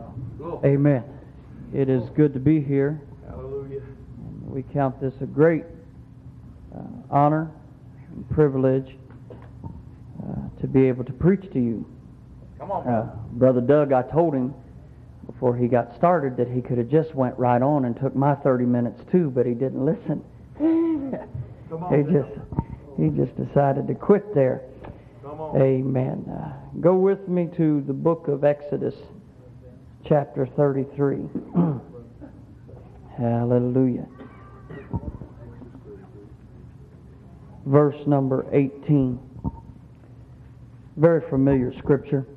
Amen. It is good to be here. Hallelujah. We count this a great honor and privilege to be able to preach to you. Come on, Brother Doug, I told him before he got started that he could have just went right on and took my 30 minutes too, but he didn't listen. Come on. He just decided to quit there. Come on. Amen. Go with me to the book of Exodus, chapter 33. Hallelujah. Verse number 18. Very familiar scripture.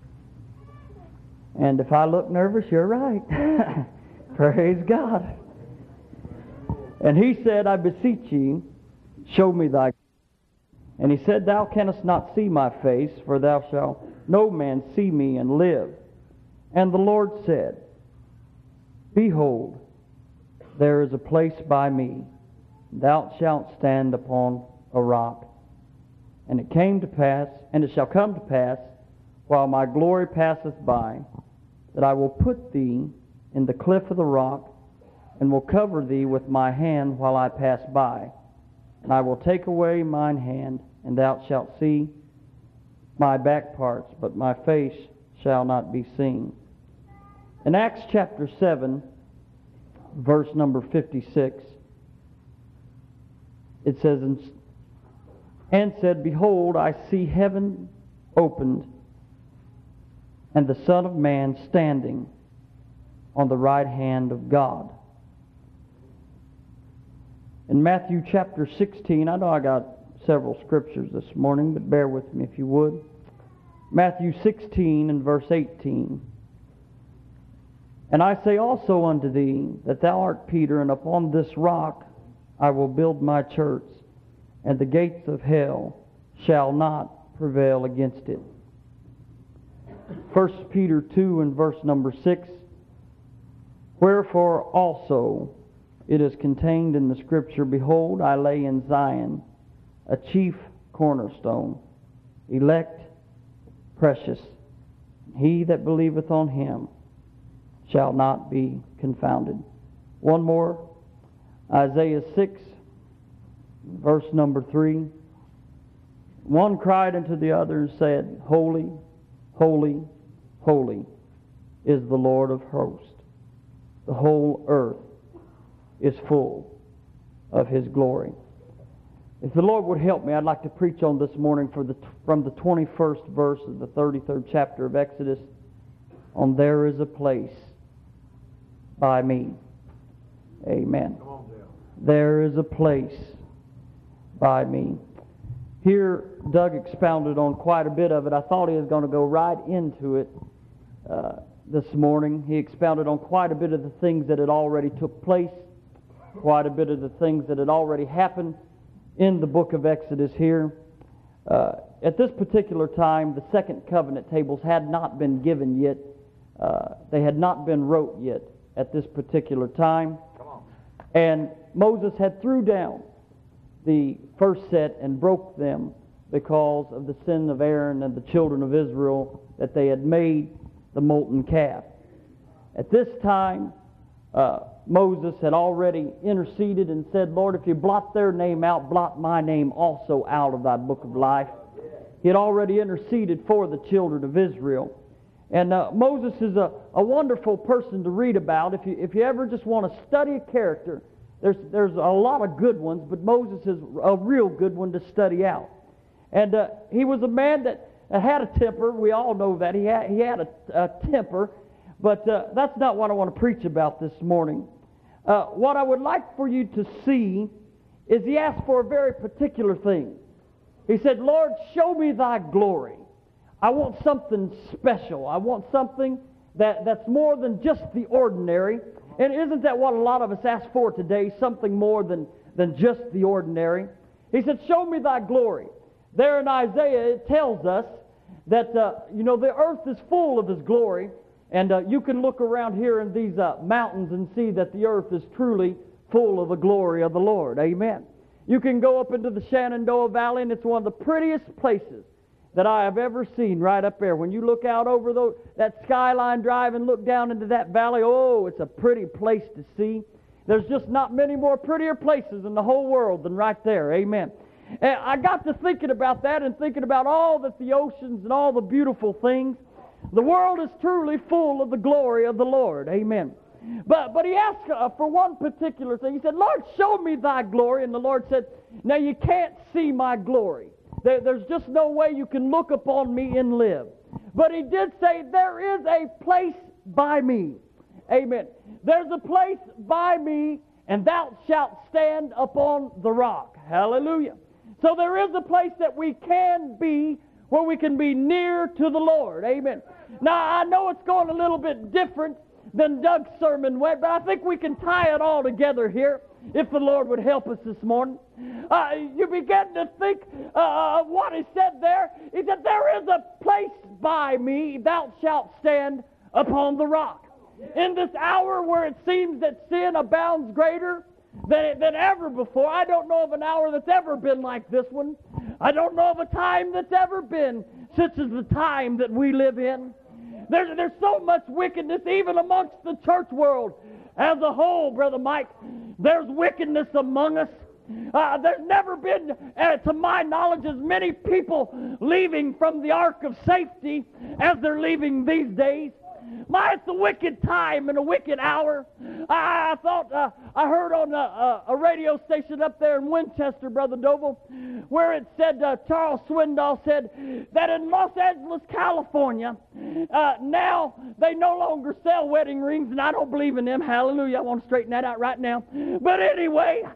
And if I look nervous, you're right. Praise God. And he said, I beseech ye, show me thy. And he said, thou canst not see my face, for thou shalt no man see me and live. And the Lord said, behold, there is a place by me, thou shalt stand upon a rock. And it came to pass, and it shall come to pass, while my glory passeth by, that I will put thee in the cliff of the rock, and will cover thee with my hand while I pass by. And I will take away mine hand, and thou shalt see my back parts, but my face shall not be seen. In Acts chapter 7, verse number 56, it says, and said, behold, I see heaven opened, and the Son of Man standing on the right hand of God. In Matthew chapter 16, I know I got several scriptures this morning, but bear with me if you would. Matthew 16 and verse 18. And I say also unto thee, that thou art Peter, and upon this rock I will build my church, and the gates of hell shall not prevail against it. 1 Peter 2 and verse number 6. Wherefore also it is contained in the scripture, behold, I lay in Zion a chief cornerstone, elect, precious. He that believeth on him shall not be confounded. One more, Isaiah 6, verse number 3. One cried unto the other and said, holy, holy, holy is the Lord of hosts. The whole earth is full of His glory. If the Lord would help me, I'd like to preach on this morning from the 21st verse of the 33rd chapter of Exodus on there is a place by me. Amen. Come on, Dale. There is a place by me. Here, Doug expounded on quite a bit of it. I thought he was going to go right into it this morning. He expounded on quite a bit of the things that had already took place, quite a bit of the things that had already happened in the book of Exodus here. At this particular time, the second covenant tables had not been given yet. They had not been wrote yet at this particular time. Come on. And Moses had threw down the first set and broke them because of the sin of Aaron and the children of Israel, that they had made the molten calf. At this time, Moses had already interceded and said, Lord, if you blot their name out, blot my name also out of thy book of life. He had already interceded for the children of Israel. And Moses is a wonderful person to read about. If you ever just want to study a character, there's a lot of good ones, but Moses is a real good one to study out. And he was a man that had a temper. We all know that. He had a temper. But that's not what I want to preach about this morning. What I would like for you to see is he asked for a very particular thing. He said, Lord, show me thy glory. I want something special. I want something that's more than just the ordinary. And isn't that what a lot of us ask for today? Something more than just the ordinary. He said, show me thy glory. There in Isaiah it tells us that the earth is full of His glory. And you can look around here in these mountains and see that the earth is truly full of the glory of the Lord. Amen. You can go up into the Shenandoah Valley, and it's one of the prettiest places that I have ever seen right up there. When you look out over that Skyline Drive and look down into that valley, oh, it's a pretty place to see. There's just not many more prettier places in the whole world than right there. Amen. And I got to thinking about that and thinking about all that the oceans and all the beautiful things. The world is truly full of the glory of the Lord. Amen. But he asked for one particular thing. He said, Lord, show me thy glory. And the Lord said, now you can't see my glory. There's just no way you can look upon me and live. But he did say, there is a place by me. Amen. There's a place by me, and thou shalt stand upon the rock. Hallelujah. So there is a place that we can be where we can be near to the Lord. Amen. Now, I know it's going a little bit different than Doug's sermon went, but I think we can tie it all together here if the Lord would help us this morning. You begin to think of what he said there. He said, there is a place by me, thou shalt stand upon the rock. In this hour where it seems that sin abounds greater than ever before, I don't know of an hour that's ever been like this one. I don't know of a time that's ever been such as the time that we live in. There's so much wickedness even amongst the church world as a whole, Brother Mike. There's wickedness among us. There's never been, to my knowledge, as many people leaving from the ark of safety as they're leaving these days. It's a wicked time and a wicked hour. I thought I heard on a radio station up there in Winchester, Brother Doble, where it said, Charles Swindoll said that in Los Angeles, California, now they no longer sell wedding rings, and I don't believe in them. Hallelujah. I want to straighten that out right now. But anyway,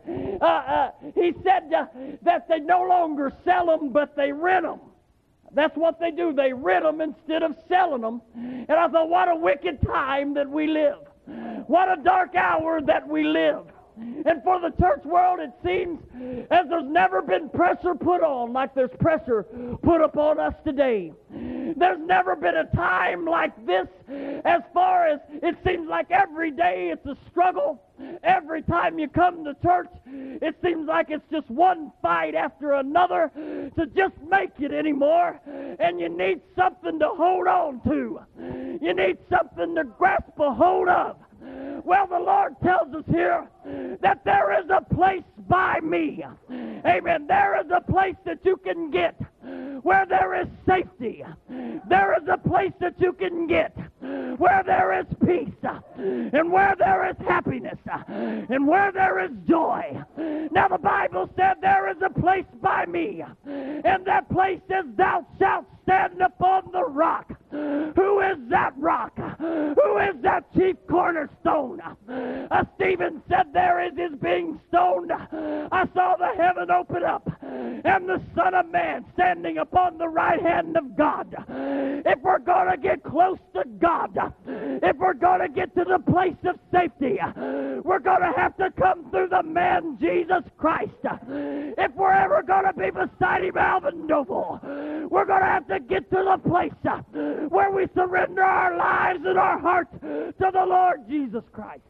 he said that they no longer sell them, but they rent them. That's what they do. They rent them instead of selling them. And I thought, what a wicked time that we live. What a dark hour that we live. And for the church world, it seems as there's never been pressure put on like there's pressure put upon us today. There's never been a time like this, as far as it seems like every day it's a struggle. Every time you come to church, it seems like it's just one fight after another to just make it anymore. And you need something to hold on to. You need something to grasp a hold of. Well, the Lord tells us here that there is a place by me. Amen. There is a place that you can get where there is safety. There is a place that you can get where there is peace and where there is happiness and where there is joy. Now, the Bible said there is a place by me, and that place is thou shalt stand upon the rock. Who is that rock? Who is that chief cornerstone? Stephen said there is his being stoned. I saw the heaven open up and the Son of Man standing upon the right hand of God. If we're going to get close to God, if we're going to get to the place of safety, we're going to have to come through the man Jesus Christ. If we're ever going to be beside him, Alvin Noble, we're going to have to get to the place where we surrender our lives and our hearts to the Lord Jesus Christ.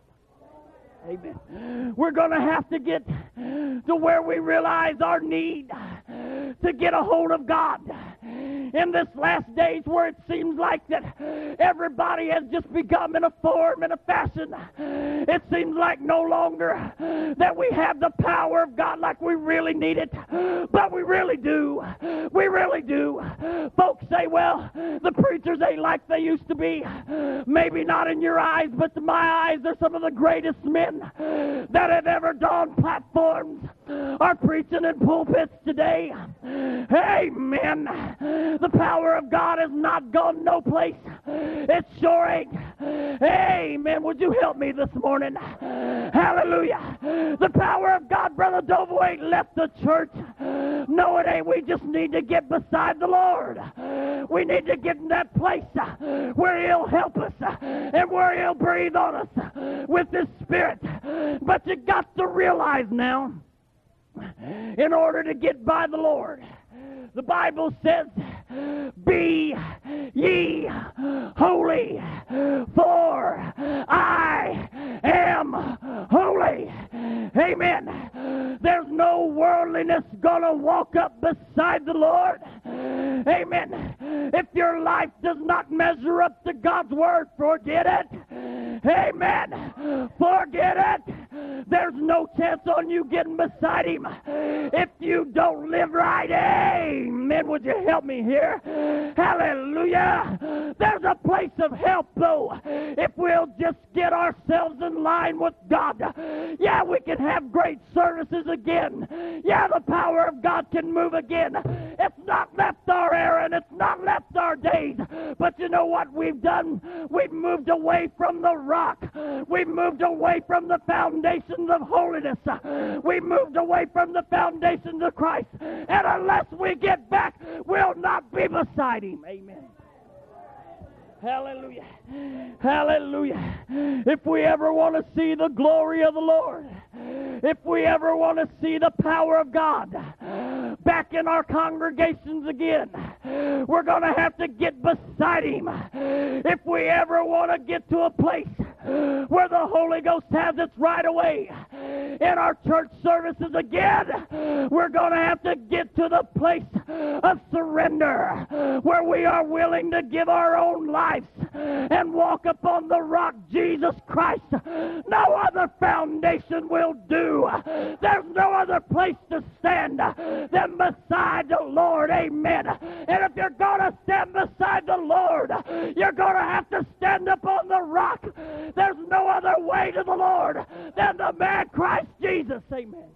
Amen. We're going to have to get to where we realize our need to get a hold of God. In this last days where it seems like that everybody has just become in a form and a fashion, it seems like no longer that we have the power of God like we really need it. But we really do. We really do. Folks say, well, the preachers ain't like they used to be. Maybe not in your eyes, but to my eyes, they're some of the greatest men that have ever donned platforms are preaching in pulpits today. Amen. The power of God has not gone no place. It sure ain't. Amen. Would you help me this morning? Hallelujah. The power of God, Brother Dovo, ain't left the church. No, it ain't. We just need to get beside the Lord. We need to get in that place where he'll help us and where he'll breathe on us with his Spirit. But you got to realize now, in order to get by the Lord, the Bible says, be ye holy, for I am holy. Amen. There's no worldliness going to walk up beside the Lord. Amen. If your life does not measure up to God's Word, forget it. Amen. Forget it. There's no chance on you getting beside Him if you don't live right. Amen. Would you help me here? Hallelujah. There's a place of help, though, if we'll just get ourselves in line with God. Yeah, we can have great services again. Yeah, the power of God can move again. It's not left our era and it's not left our days. But you know what we've done? We've moved away from the rock. We've moved away from the foundations of holiness. We've moved away from the foundations of Christ. And unless we get back, we'll not be beside Him. Amen. Hallelujah. Hallelujah. If we ever want to see the glory of the Lord, if we ever want to see the power of God back in our congregations again, we're going to have to get beside Him. If we ever want to get to a place where the Holy Ghost has its right away in our church services again, we're going to have to get to the place of surrender where we are willing to give our own lives and walk upon the rock, Jesus Christ. No other foundation will do. There's no other place to stand than beside the Lord. Amen. And if you're going to stand beside the Lord, you're going to have to stand upon the rock. There's no other way to the Lord than the man Christ Jesus. Amen.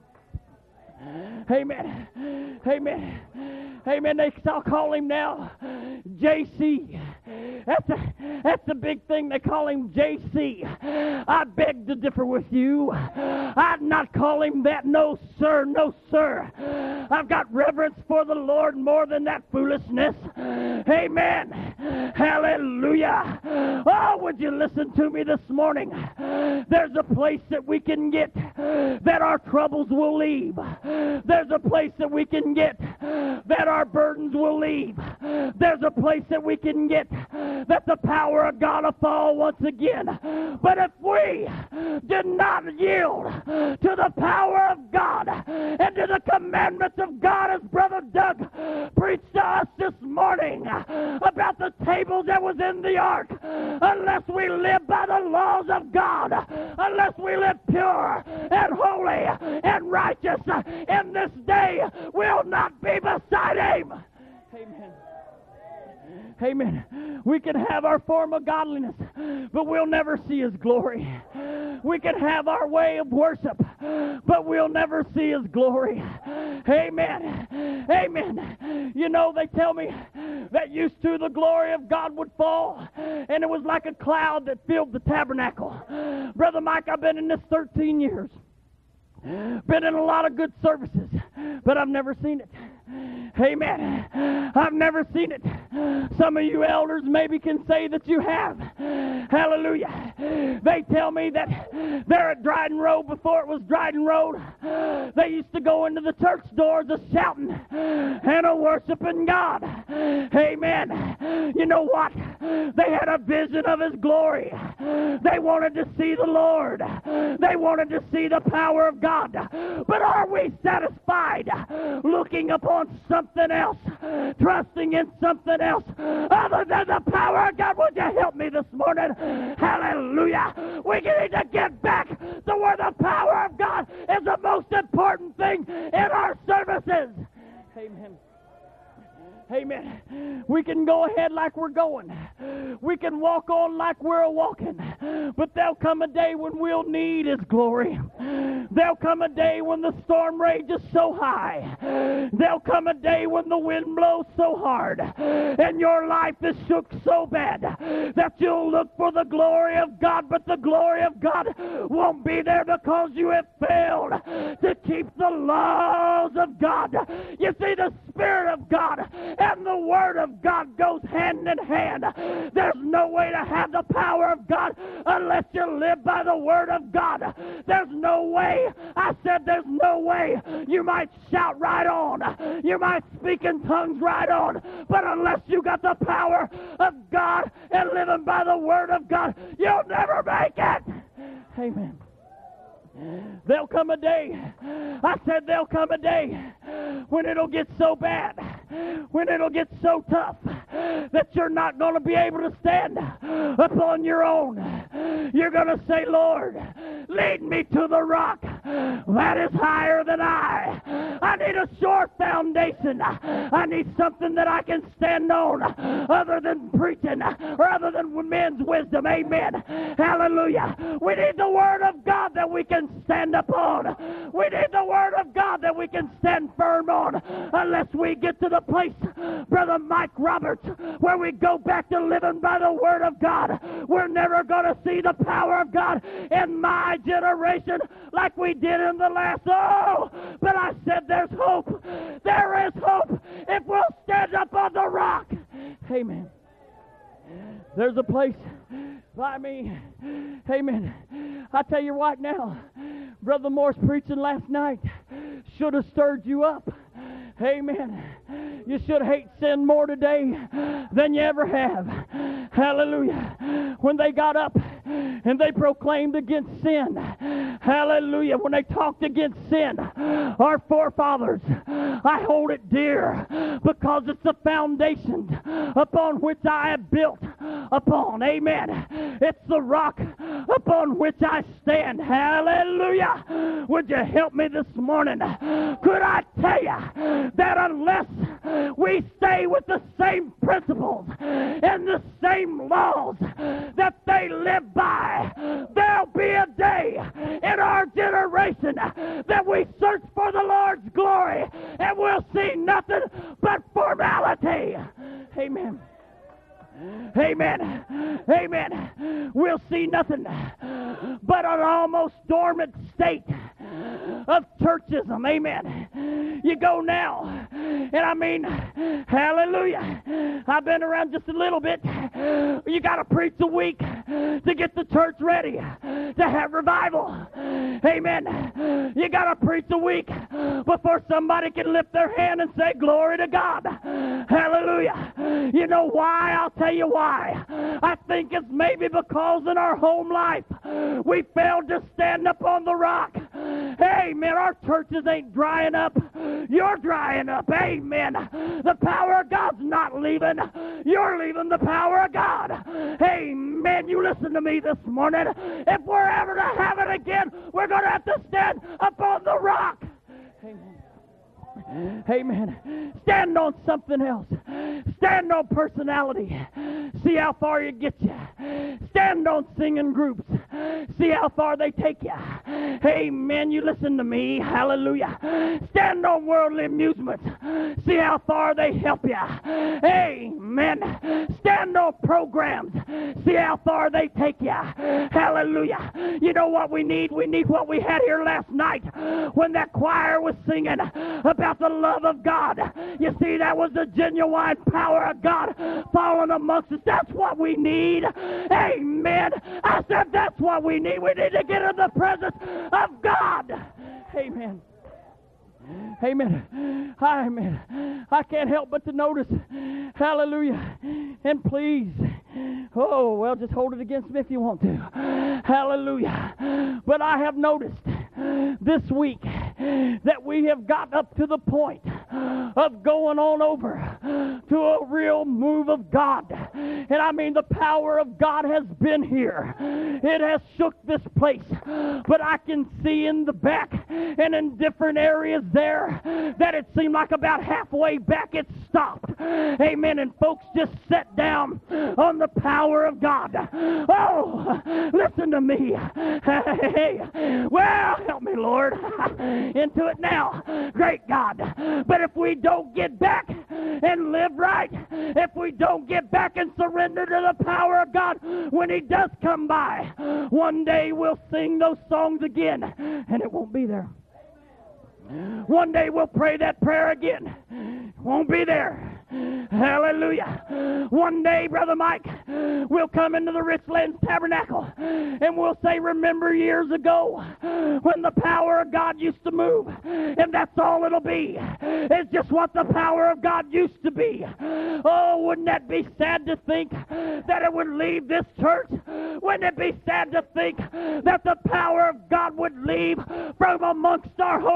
Amen. Amen. Amen. They shall call him now JC. That's a big thing. They call him JC. I beg to differ with you. I'd not call him that. No, sir. No, sir. I've got reverence for the Lord more than that foolishness. Amen. Hallelujah. Oh, would you listen to me this morning? There's a place that we can get that our troubles will leave. There's a place that we can get that our burdens will leave. There's a place that we can get that the power of God will fall once again. But if we did not yield to the power of God and to the commandments of God, as Brother Doug preached to us this morning about the tables that was in the ark, unless we live by the laws of God, unless we live pure and holy and righteous in this day, we'll not be beside Him. Amen. Amen. We can have our form of godliness, but we'll never see His glory. We can have our way of worship, but we'll never see His glory. Amen. Amen. You know, they tell me that used to the glory of God would fall, and it was like a cloud that filled the tabernacle. Brother Mike, I've been in this 13 years. Been in a lot of good services, but I've never seen it. Amen. I've never seen it. Some of you elders maybe can say that you have. Hallelujah. They tell me that there at Dryden Road, before it was Dryden Road, they used to go into the church doors a shouting and a worshiping God. Amen. You know what? They had a vision of His glory. They wanted to see the Lord. They wanted to see the power of God. But are we satisfied looking upon something else, trusting in something else other than the power of God? Would you help me this morning? Hallelujah. We need to get back to where the power of God is the most important thing in our services. Amen. Amen. We can go ahead like we're going. We can walk on like we're walking. But there'll come a day when we'll need His glory. There'll come a day when the storm rages so high. There'll come a day when the wind blows so hard and your life is shook so bad that you'll look for the glory of God, but the glory of God won't be there because you have failed to keep the laws of God. You see, the Spirit of God and the Word of God goes hand in hand. There's no way to have the power of God unless you live by the Word of God. There's no way. I said there's no way. You might shout right on. You might speak in tongues right on. But unless you got the power of God and living by the Word of God, you'll never make it. Amen. There'll come a day, I said there'll come a day when it'll get so bad when it'll get so tough that you're not going to be able to stand upon your own, you're going to say, Lord, lead me to the rock that is higher than I. I need a sure foundation. I need something that I can stand on other than preaching or other than men's wisdom. Amen. Hallelujah. We need the Word of God that we can stand upon. We need the Word of God that we can stand firm on. Unless we get to the place, Brother Mike Roberts, where we go back to living by the Word of God, we're never going to see the power of God in my generation like we did in the last. Oh, but I said there's hope. There is hope if we'll stand up on the rock. Amen. There's a place by me. Amen. I tell you what now, Brother Morse preaching last night should have stirred you up. Amen. You should hate sin more today than you ever have. Hallelujah. When they got up and they proclaimed against sin, hallelujah, when they talked against sin, our forefathers, I hold it dear because it's the foundation upon which I have built upon. Amen. It's the rock upon which I stand. Hallelujah. Would you help me this morning? Could I tell you that unless we stay with the same principles and the same laws that they live by, there'll be a day in our generation that we search for the Lord's glory and we'll see nothing but formality. Amen. Amen. Amen. We'll see nothing but an almost dormant state of churchism. Amen. You go now, and I mean, hallelujah. I've been around just a little bit. You got to preach a week to get the church ready to have revival. Amen. You got to preach a week before somebody can lift their hand and say, glory to God. Hallelujah. You know why? I'll tell you why. I think it's maybe because in our home life we failed to stand up on the rock. Amen. Our churches ain't drying up. You're drying up. Amen. The power of God's not leaving. You're leaving the power of God. Amen. You listen to me this morning. If we're ever to have it again, we're going to have to stand upon the rock. Amen. Amen. Stand on something else. Stand on personality. See how far it gets you. Stand on singing groups. See how far they take you. Amen. You listen to me. Hallelujah. Stand on worldly amusements. See how far they help you. Amen. Stand on programs. See how far they take you. Hallelujah. You know what we need? We need what we had here last night when that choir was singing about the love of God. You see, that was the genuine power of God falling amongst us. That's what we need. Amen. I said that's what we need. We need to get in the presence of God. Amen. Amen. Amen. I can't help but to notice. Hallelujah. And please, oh, well, just hold it against me if you want to. Hallelujah. But I have noticed this week that we have got up to the point of going on over to a real move of God. And I mean, the power of God has been here. It has shook this place. But I can see in the back and in different areas there that it seemed like about halfway back it stopped. Amen. And folks just sat down on the power of God. Oh, listen to me. Hey, well, help me, Lord, into it now. Great God. But if we don't get back and live right, if we don't get back and surrender to the power of God when He does come by, one day we'll sing those songs again and it won't be there. One day we'll pray that prayer again. It won't be there. Hallelujah. One day, Brother Mike, we'll come into the Richlands Tabernacle and we'll say, remember years ago when the power of God used to move? And that's all it'll be. It's just what the power of God used to be. Oh, wouldn't that be sad to think that it would leave this church? Wouldn't it be sad to think that the power of God would leave from amongst our holiness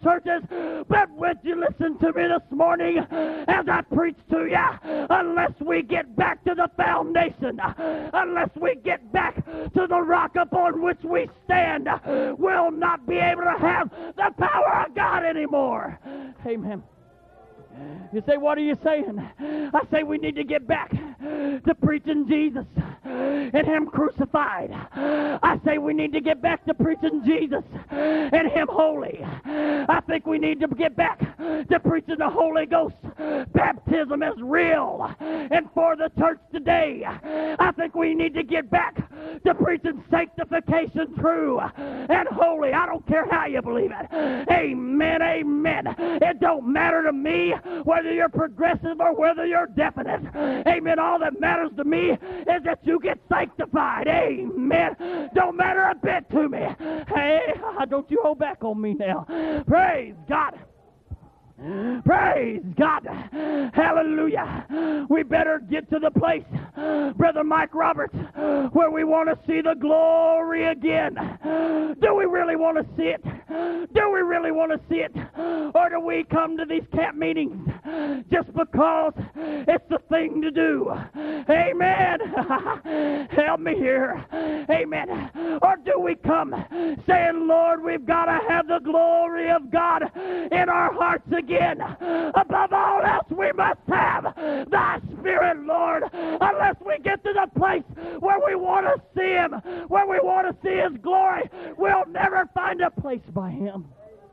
churches. But would you listen to me this morning as I preach to you? Unless we get back to the foundation, unless we get back to the rock upon which we stand, we'll not be able to have the power of God anymore. Amen. You say, what are you saying? I say we need to get back to preaching Jesus and Him crucified. I say we need to get back to preaching Jesus and Him holy. I think we need to get back to preaching the Holy Ghost. Baptism is real and for the church today. I think we need to get back to preaching sanctification true and holy. I don't care how you believe it. Amen, amen. It don't matter to me whether you're progressive or whether you're definite. Amen. All that matters to me is that you get sanctified. Amen. Don't matter a bit to me. Hey, don't you hold back on me now. Praise God. Praise God. Hallelujah. We better get to the place, Brother Mike Roberts, where we want to see the glory again. Do we really want to see it? Do we really want to see it? Or do we come to these camp meetings just because it's the thing to do? Amen. Help me here. Amen. Or do we come saying, Lord, we've got to have the glory of God in our hearts again. Above all else, we must have thy Spirit, Lord. Unless we get to the place where we want to see Him, where we want to see His glory, we'll never find a place by Him.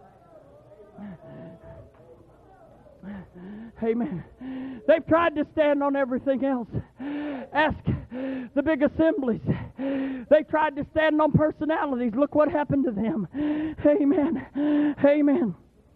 Amen. They've tried to stand on everything else. Ask the big assemblies. They tried to stand on personalities. Look what happened to them. Amen. Amen.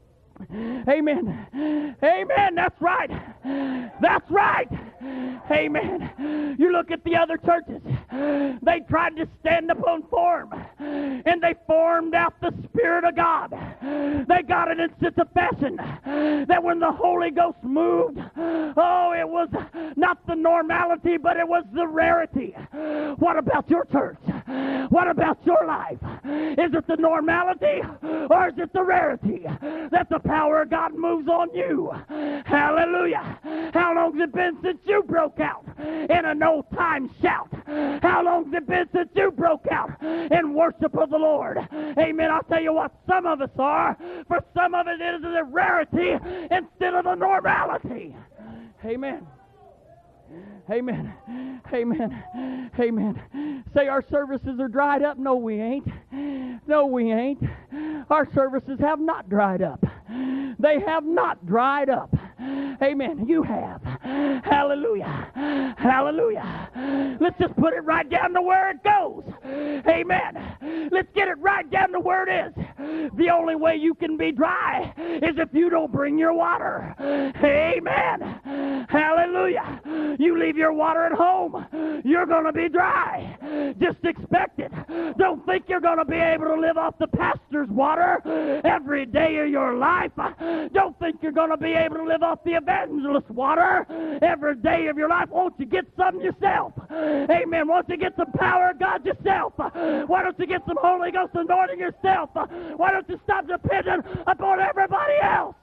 Amen. Amen. That's right. That's right. Amen. You look at the other churches. They tried to stand upon form, and they formed out the Spirit of God. They got it in such a fashion that when the Holy Ghost moved, it was not the normality, but it was the rarity. What about your church? What about your life? Is it the normality, or is it the rarity that the power of God moves on you? Hallelujah. How long has it been since you broke out in an old time shout? How long has it been since you broke out in worship of the Lord? Amen. I'll tell you what some of us are. For some of it is the rarity instead of the normality. Amen. Amen. Amen. Amen. Say our services are dried up. No, we ain't. No, we ain't. Our services have not dried up. They have not dried up. Amen. You have. Hallelujah. Hallelujah. Let's just put it right down to where it goes. Amen. Let's get it right down to where it is. The only way you can be dry is if you don't bring your water. Amen. Hallelujah. You leave your water at home, you're going to be dry. Just expect it. Don't think you're going to be able to live off the pastor's water every day of your life. Don't think you're going to be able to live off the evangelist's water every day of your life. Won't you get some yourself? Amen. Won't you get some power of God yourself? Why don't you get some Holy Ghost anointing yourself? Why don't you stop depending upon everybody else?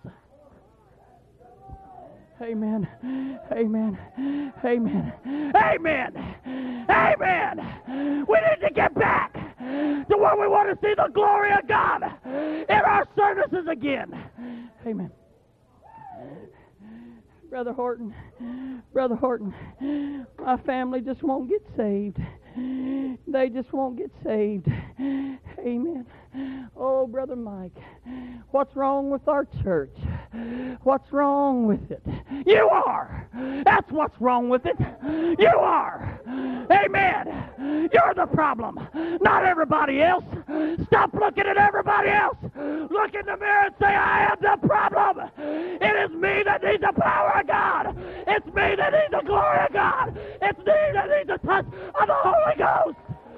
Amen. Amen. Amen. Amen. Amen. We need to get back to where we want to see the glory of God in our services again. Amen. Brother Horton, my family just won't get saved. They just won't get saved. Amen. Oh, Brother Mike, what's wrong with our church? What's wrong with it? You are. That's what's wrong with it. You are. Amen. You're the problem, not everybody else. Stop looking at everybody else. Look in the mirror and say, I am the problem. It is me that needs the power of God. It's me that needs the glory of God. It's me that needs the touch of the Holy Ghost.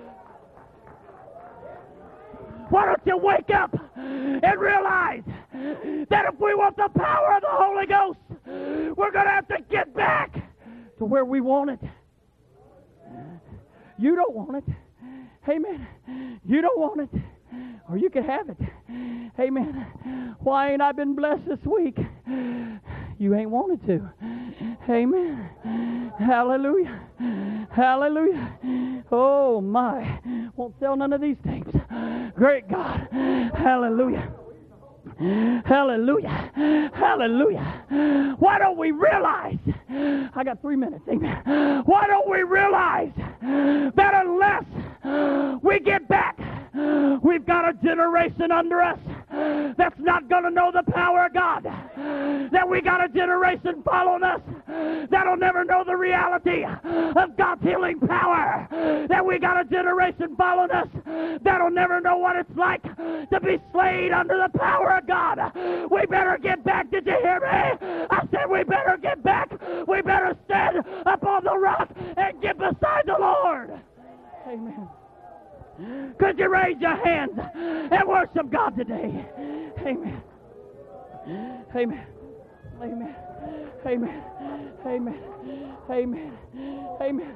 Why don't you wake up and realize that if we want the power of the Holy Ghost, we're going to have to get back to where we want it. You don't want it. Amen. You don't want it. or you can have it. Amen. Why ain't I been blessed this week? You ain't wanted to. Amen. Hallelujah. Hallelujah. Oh my. Won't sell none of these tapes. Great God. Hallelujah. Hallelujah. Hallelujah. Why don't we realize, I got 3 minutes, amen. Why don't we realize that unless we get back, we've got a generation under us that's not going to know the power of God. That we got a generation following us that'll never know the reality of God's healing power. That we got a generation following us that'll never know what it's like to be slayed under the power of God. We better get back. Did you hear me? I said we better get back. We better stand up on the rock and get beside the Lord. Amen. Could you raise your hands and worship God today? Amen. Amen. Amen. Amen. Amen. Amen. Amen.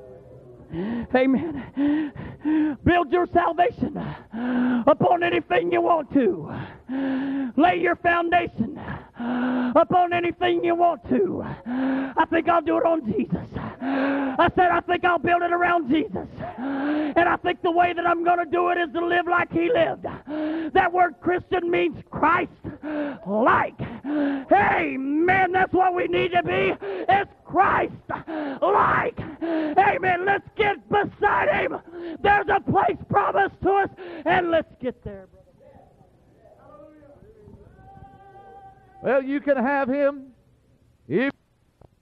Amen. Build your salvation upon anything you want to. Lay your foundation upon anything you want to. I think I'll do it on Jesus. I said I think I'll build it around Jesus. And I think the way that I'm going to do it is to live like He lived. That word Christian means Christ-like. Amen. That's what we need to be. It's Christ-like. Amen. Let's get beside Him. There's a place promised to us, and let's get there, brother. Well, you can have Him if